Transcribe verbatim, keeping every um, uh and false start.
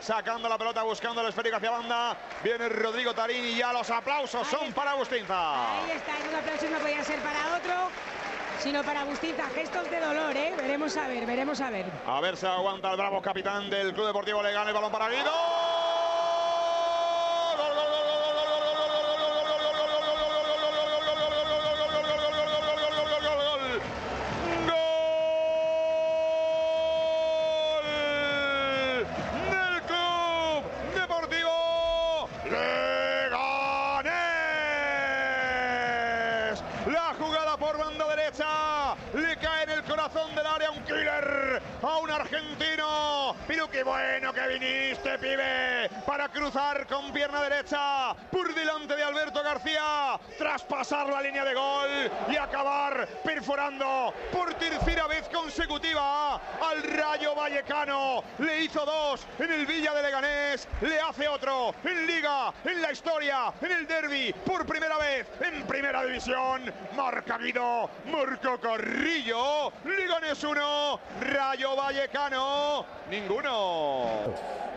sacando la pelota, buscando el esférico hacia banda. Viene Rodrigo Tarín y ya los aplausos son para Agustinza. Ahí está, en un aplauso no podía ser para otro, sino para Agustinza. Gestos de dolor, ¿eh? Veremos a ver, veremos a ver. A ver si aguanta el bravo capitán del Club Deportivo Leganés. El balón para Guido. La jugada por banda derecha, le cae en el corazón del área un killer a un argentino. Pero qué bueno que viniste, pibe, para cruzar con pierna derecha por delante de Alberto García, traspasar la línea de gol y acabar perforando por tercera vez consecutiva al Rayo Vallecano. Le hizo dos en el Villa de Leganés, le hace otro en Liga, en la historia, en el derbi, por primera vez en Primera División. Marca Guido, marca Carrillo. Leganés uno, Rayo Vallecano ninguno.